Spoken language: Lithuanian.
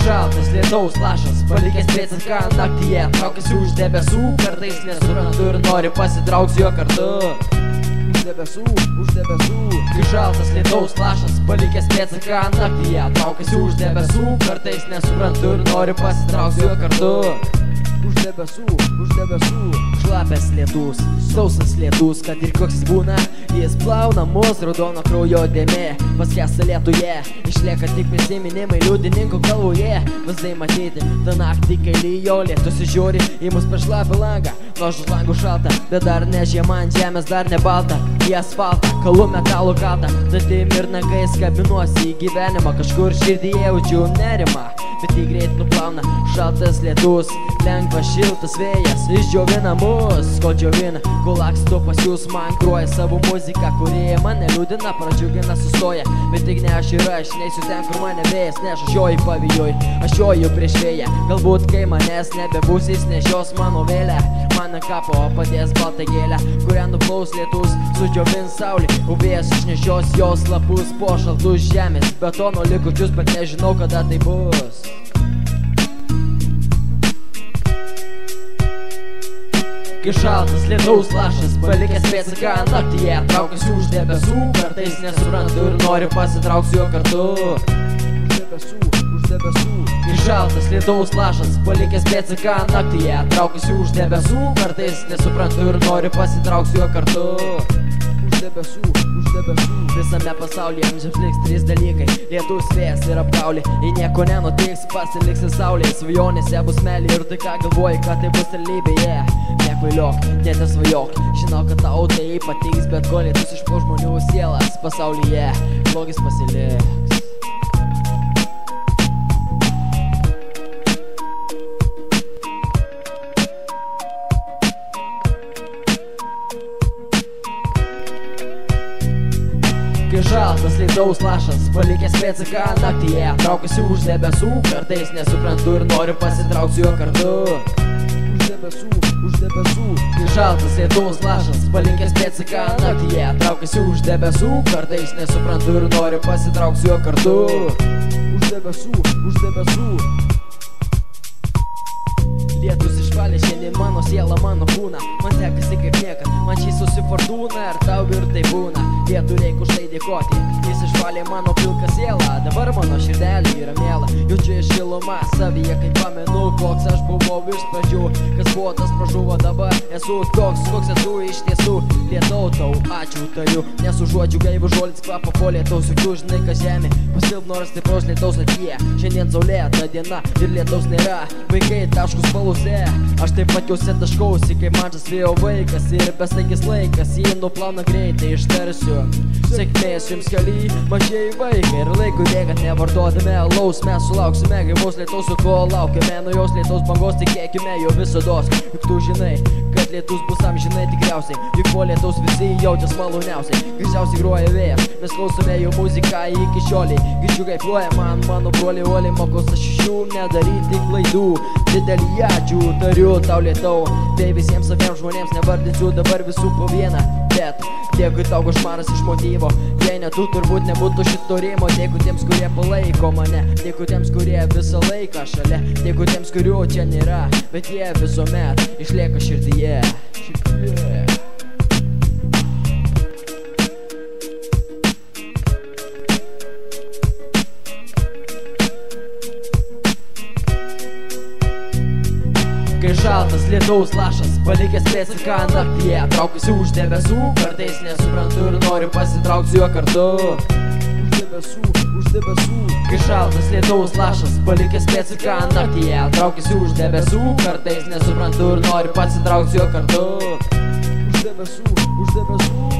šaltas lietaus lašas, palikęs pėdsaką naktyje, traukiasi už debesų, kartais nesuprantu ir nori pasitraukti jo kartu. Už debesų, kai šaltas lietaus lašas, palikęs pėdsaką naktyje, traukiasi už debesų, kartais nesuprantu ir nori pasitraukti jo kartu. Už debesų, šlapės lietus, sausas lietus, kad ir koks jis būna, jis plauna mus, raudono kraujo dėmė, paskęsta lietuje, išlieka tik prisiminimai liudininkų galvoje. Vaizdai matyti, tą naktį, kai lijo, lietus žiūri į mus per šlapį langą, nors už langų šalta, bet dar ne žiema ant žemės, dar ne balta, į asfaltą, kalų metalų kaltą, dantim ir nagais kabinuosi į gyvenimą, kažkur širdyje jaučiu nerimą, bet jį greit nuplauna šaltas lietus, lengvas šiltas vėjas išdžiovina mus, kol džiovina, kol laksto pas jūs, man groja savo muziką, kuri mane liūdina, pradžiugina, sustoja, bet tik ne aš ir aš, neisiu ten, kur mane vėjas neša, aš joju pavijuj, aš joju prieš vėją, galbūt kai manęs nebebus, jis nešios mano vėlę, man ant kapo padės baltą gėlę, kurią nuplaus lietus, sudžiovins saulė, o vėjas išnešios jos lapus po šaltus žemės, betono likučius, bet nežinau, kada tai bus. Kai šaltas lietaus lašas, palikęs pėdsaką naktyje, traukiasi už debesų, kartais nesuprantu ir nori pasitraukti jo kartu. Už debesų, kai šaltas lietaus lašas, palikęs pėdsaką naktyje, traukiasi už debesų, kartais nesuprantu ir nori pasitraukti jo kartu. Už debesų, visame pasaulyje amžiams liks trys dalykai: lietus, vėjas ir apgaulė. Jei nieko nenutiks, pasiliksi saulėje, svajonėse bus meilė ir tai ką galvoji, kad tai bus realybėje. Nekvailiok, nesvajok, žinau, kad tau tai patiks, bet kol lietus išplaus žmonių sielas pasaulyje, blogis pasiliks. Kai šaltas lietaus lašas, palikęs pėdsaką naktyje, traukiasi už debesų, kartais nesuprantu ir noriu pasitraukti jo kartu. Už debesų, kai šaltas lietaus lašas, palikęs pėdsaką naktyje, traukiasi už debesų, kartais nesuprantu ir noriu pasitraukti jo kartu. Už debesų. Lietus išvalė šiandien mano sielą, mano kūną, man sekasi kaip niekad, man šį susifortūna ir tau ir tai būna. Lietų reik už tai dėkoti, jis išvalė mano pilką sielą, dabar mano širdelė yra miela, jaučiu šilumą savyje, kai pamenu, koks aš buvau iš pradžių, kas buvo tas pražuvo, dabar esu toks, koks esu iš tiesų. Lietau tau ačiū tariu, nes užuodžiu gaivų žolės kvapą po lietaus, juk tu žinai, kad žemė pasilpno ir stipraus lietaus atgyja. Šiandien saulėta diena ir lietaus nėra, vaikai taškus baluse, aš taip pat jausia taškausi, kaip mažas vėjo vaikas ir besaikis laikas, jį nuplauna greitai, ištarsiu sėkmės jums kely, mažieji vaikai, ir laikui bėgant nevartodami alaus, mes sulauksime gaivaus lietaus, su ko laukiame, nuo jos lietaus bangos tikėkime jo visados, juk tu žinai, kad lietus bus amžinai tikriausiai, juk po lietaus visi jaučias maloniausiai, gražiausiai groja vėjas, mes klausome jo muziką iki šioliai, girdžiu kaip ploja man mano broliai, uoliai mokos aš iš jų nedaryti klaidų, didelį ačiū tariu tau lietau, bei visiems saviems žmonėms nevardinsiu dabar visų po vieną, bet dėkui tau košmaras iš motyvo, jei ne tu turbūt nebūtų šito rėmo, dėkui tiems, kurie palaiko mane, dėkui tiems, kurie visą laiką šalia, dėkui tiems, kurių čia nėra, bet jie visuomet išlieka širdyje. Kai šaltas lietaus lašas, palikęs pėdsaką naktyje, traukiasi už debesų, kartais nesuprantu ir noriu pasitraukti jo kartu. Už debesų, kai šaltas lietaus lašas, palikęs pėdsaką naktyje, traukiasi už debesų, kartais nesuprantu ir noriu pasitraukti jo kartu. Už debesų.